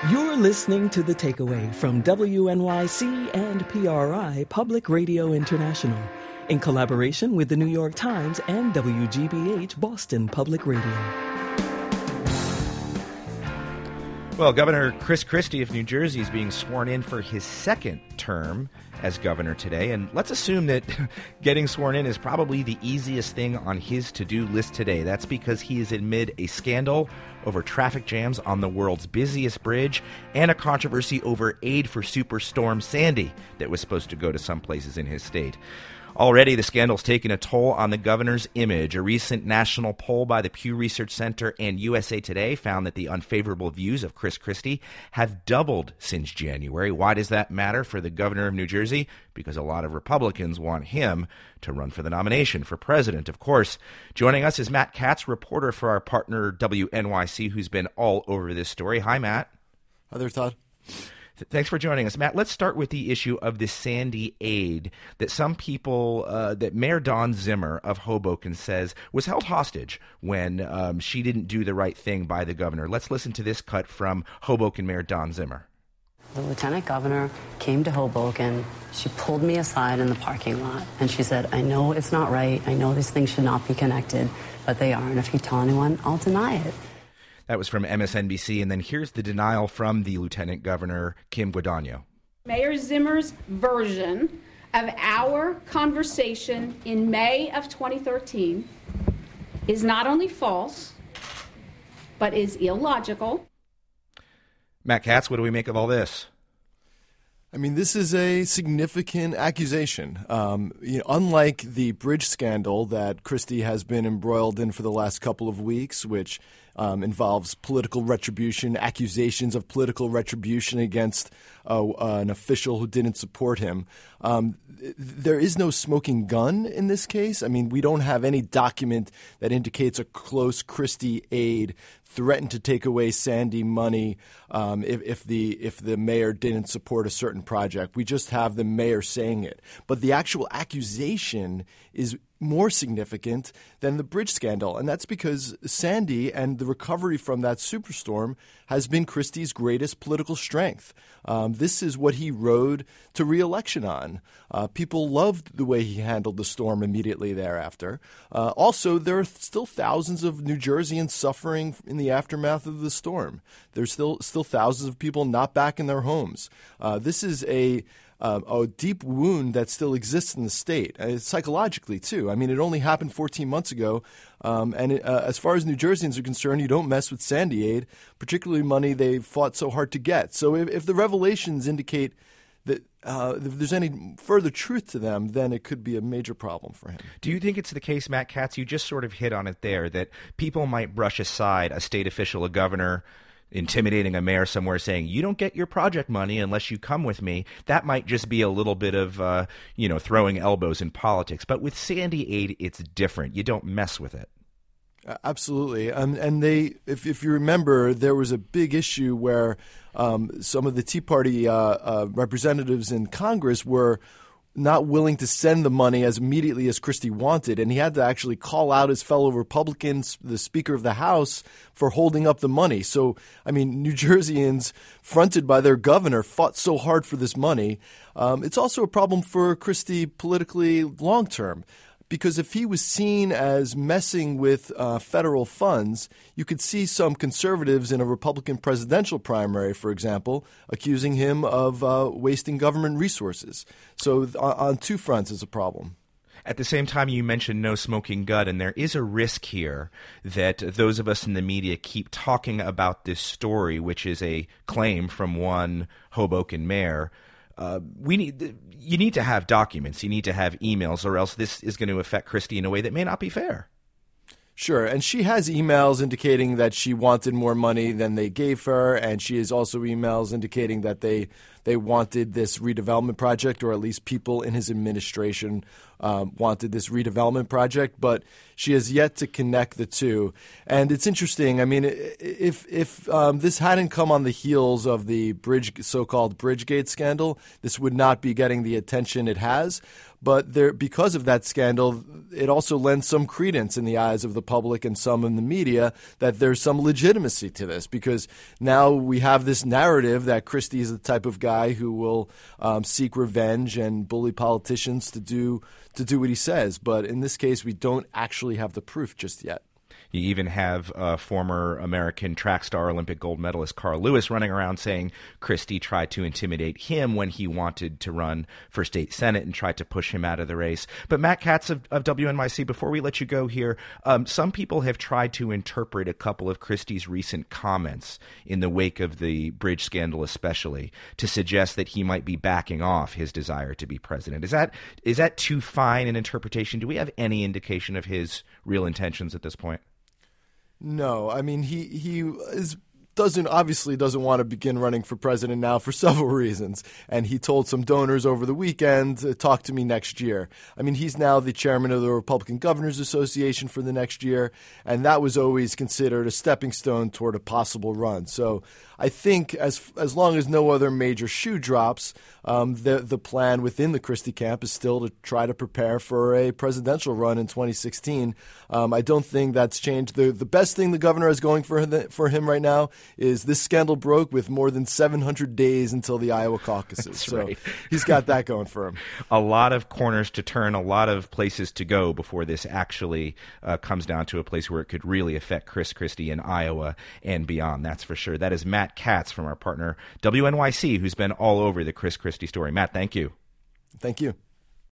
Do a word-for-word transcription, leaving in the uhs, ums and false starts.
You're listening to The Takeaway from W N Y C and P R I Public Radio International in collaboration with The New York Times and W G B H Boston Public Radio. Well, Governor Chris Christie of New Jersey is being sworn in for his second term as governor today. And let's assume that getting sworn in is probably the easiest thing on his to-do list today. That's because he is amid a scandal over traffic jams on the world's busiest bridge and a controversy over aid for Superstorm Sandy that was supposed to go to some places in his state. Already, the scandal's taken a toll on the governor's image. A recent national poll by the Pew Research Center and U S A Today found that the unfavorable views of Chris Christie have doubled since January. Why does that matter for the governor of New Jersey? Because a lot of Republicans want him to run for the nomination for president, of course. Joining us is Matt Katz, reporter for our partner W N Y C, who's been all over this story. Hi, Matt. Hi there, Todd. Thanks for joining us, Matt. Let's start with the issue of the Sandy aid that some people, uh, that Mayor Dawn Zimmer of Hoboken says was held hostage when um, she didn't do the right thing by the governor. Let's listen to this cut from Hoboken Mayor Dawn Zimmer. The lieutenant governor came to Hoboken. She pulled me aside in the parking lot, and she said, I know it's not right. I know these things should not be connected, but they are. And if you tell anyone, I'll deny it. That was from M S N B C, and then here's the denial from the Lieutenant Governor, Kim Guadagno. Mayor Zimmer's version of our conversation in May of twenty thirteen is not only false, but is illogical. Matt Katz, what do we make of all this? I mean, this is a significant accusation. Um, you know, unlike the bridge scandal that Christie has been embroiled in for the last couple of weeks, which um, involves political retribution, accusations of political retribution against uh, uh, an official who didn't support him. Um, there is no smoking gun in this case. I mean, we don't have any document that indicates a close Christie aide threatened to take away Sandy money um, if, if the if the mayor didn't support a certain project. We just have the mayor saying it. But the actual accusation is more significant than the bridge scandal, and that's because Sandy and the recovery from that superstorm has been Christie's greatest political strength. Um, this is what he rode to re-election on. Uh, people loved the way he handled the storm immediately thereafter. Uh, also, there are still thousands of New Jerseyans suffering in the aftermath of the storm. There's still still thousands of people not back in their homes. Uh, this is a Uh, a deep wound that still exists in the state, uh, psychologically, too. I mean, it only happened fourteen months ago. Um, and it, uh, as far as New Jerseyans are concerned, you don't mess with Sandy aid, particularly money they fought so hard to get. So if, if the revelations indicate that uh, if there's any further truth to them, then it could be a major problem for him. Do you think it's the case, Matt Katz, you just sort of hit on it there, that people might brush aside a state official, a governor, intimidating a mayor somewhere saying, you don't get your project money unless you come with me? That might just be a little bit of, uh, you know, throwing elbows in politics. But with Sandy aid, it's different. You don't mess with it. Absolutely. Um, and they, if, if you remember, there was a big issue where um, some of the Tea Party uh, uh, representatives in Congress were not willing to send the money as immediately as Christie wanted, and he had to actually call out his fellow Republicans, the Speaker of the House, for holding up the money. So, I mean, New Jerseyans, fronted by their governor, fought so hard for this money. Um, it's also a problem for Christie politically long term, because if he was seen as messing with uh, federal funds, you could see some conservatives in a Republican presidential primary, for example, accusing him of uh, wasting government resources. So on, on two fronts, it's a problem. At the same time, you mentioned no smoking gun, and there is a risk here that those of us in the media keep talking about this story, which is a claim from one Hoboken mayor. Uh, we need you need to have documents, you need to have emails, or else this is going to affect Christie in a way that may not be fair. Sure, and she has emails indicating that she wanted more money than they gave her, and she has also emails indicating that they they wanted this redevelopment project, or at least people in his administration um, wanted this redevelopment project, but she has yet to connect the two. And it's interesting. I mean, if if um, this hadn't come on the heels of the bridge, so-called Bridgegate scandal, this would not be getting the attention it has. But there, because of that scandal, it also lends some credence in the eyes of the public and some in the media that there's some legitimacy to this, because now we have this narrative that Christie is the type of guy who will um, seek revenge and bully politicians to do to do what he says. But in this case, we don't actually have the proof just yet. You even have uh, former American track star Olympic gold medalist Carl Lewis running around saying Christie tried to intimidate him when he wanted to run for state senate and tried to push him out of the race. But Matt Katz of, of W N Y C, before we let you go here, um, some people have tried to interpret a couple of Christie's recent comments in the wake of the bridge scandal especially to suggest that he might be backing off his desire to be president. Is that is that too fine an interpretation? Do we have any indication of his real intentions at this point? No, I mean, he he is doesn't obviously doesn't want to begin running for president now for several reasons. And he told some donors over the weekend, uh, talk to me next year. I mean, he's now the chairman of the Republican Governors Association for the next year, and that was always considered a stepping stone toward a possible run. So I think as as long as no other major shoe drops, um, the the plan within the Christie camp is still to try to prepare for a presidential run in twenty sixteen. Um, I don't think that's changed. The the best thing the governor is going for the, for him right now is this scandal broke with more than seven hundred days until the Iowa caucuses. That's so right. He's got that going for him. A lot of corners to turn, a lot of places to go before this actually uh, comes down to a place where it could really affect Chris Christie in Iowa and beyond. That's for sure. That is Matt Katz from our partner W N Y C, who's been all over the Chris Christie story. Matt, thank you. Thank you.